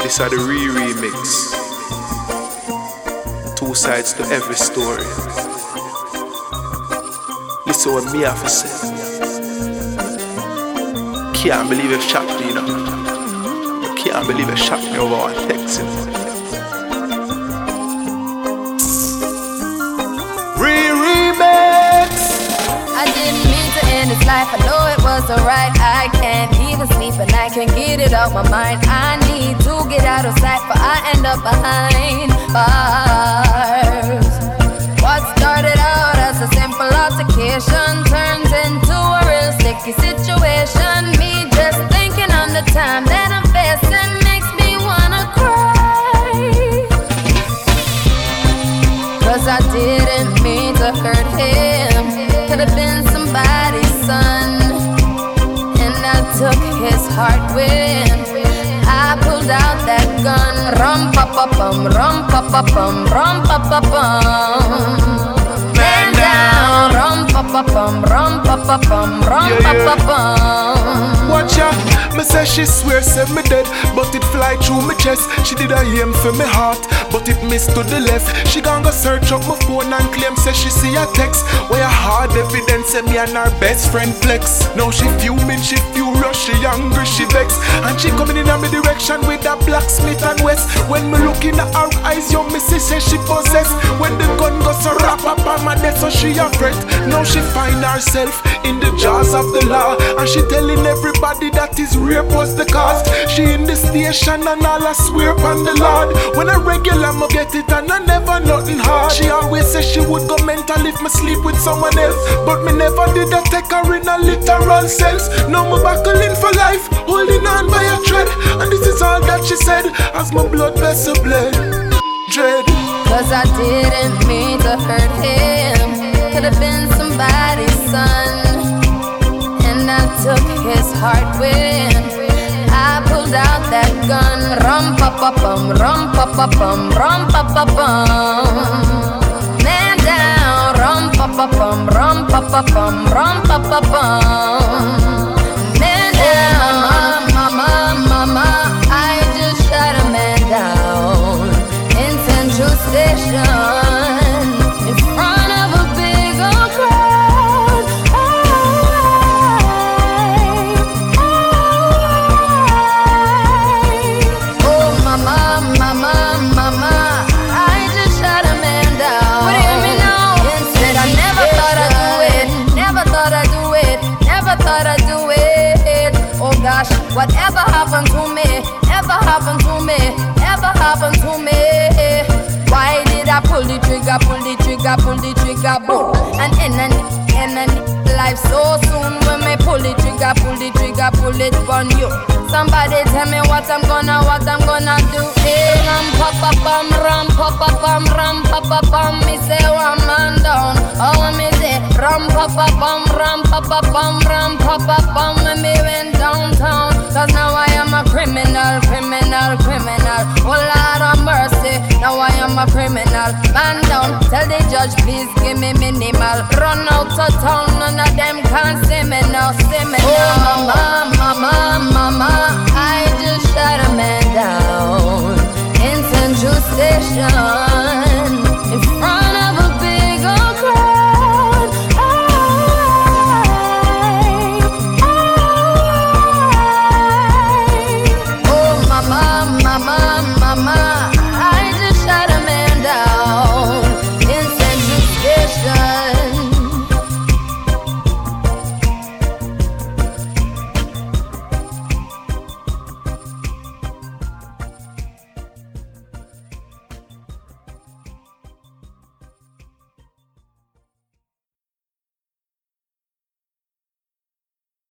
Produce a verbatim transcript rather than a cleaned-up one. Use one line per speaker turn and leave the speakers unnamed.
This are the re-remix. Two sides to every story. Listen what me have to say. Can't believe it shot me, you know. Can't believe it shot me over one text, you know. Re-remix.
I didn't mean to end this life, I know it wasn't right. I can't even sleep and I can't get it out my mind. I need to get out of sight, but I end up behind bars. What started out as a simple altercation turns into a real sticky situation. Me just thinking on the time that I'm facing makes me wanna cry. Cause I didn't mean to hurt him. Could've been somebody's son, and I took his heart when I pulled out that gun. Rum pa pa bum, rum pa pa bum, rum pa pa bum. Man down, rum pa pa bum, rum pa pa bum, rum pa pa bum.
Watch out, me say she swear say me dead, but it fly through me chest. She did a aim for me heart, but it missed to the left. She gon' go search up my phone and claim say she see a text where a hard evidence say me and her best friend flex. Now she fuming, she furious, she angry, she vex, and she coming in my direction with a blacksmith and west. When me looking at her eyes, yo me see say she possess. When the gun goes so wrap up on my desk, so she a fret. Now she find herself in the jaws of the law, and she telling everybody that his rape was the cause. She in the station and all I swear upon the Lord. When I regular me get it and I never nothing hard. She always say she would go mental if me sleep with someone else, but me never did that take her in a literal sense. Now me buckling for life, holding on by a thread, and this is all that she said as my blood vessel bled. Dread.
Cause I didn't mean to hurt him. Could've been somebody's son, and I took his heart when I pulled out that gun. Rum pa pa bum, rum pa pa bum, rum pa pa bum. Man down, rum pa pa bum, rum pa pa bum, rum pa pa bum. Man down, mama, mama, I just shot a man down in Central Station in front of a big old crowd. Oh, mama, mama, mama, I just shot a man down. What do you mean now? Said I never thought I'd do it, never thought I'd do it, never thought I'd do it. Oh gosh, whatever happened to me, ever happened to me, ever happened to me. Why did I pull the trigger, pull the trigger, pull the trigger, boom? And in and in and life so soon. When me pull the trigger, pull the trigger, pull it on you. Somebody tell me what I'm gonna, what I'm gonna do. Hey, ram pa pa bum, ram pa pa bum, ram pa pa bum. Me say one man down. Oh, me say ram pa pa bum, ram pa pa bum, ram pa pa bum. When me went downtown, cause now I am a criminal, criminal, criminal. Oh Lord of mercy, now I am a criminal. Man down, tell the judge please give me minimal. Run out of town, none of them can see me now, see me now. Oh mama, mama, mama, I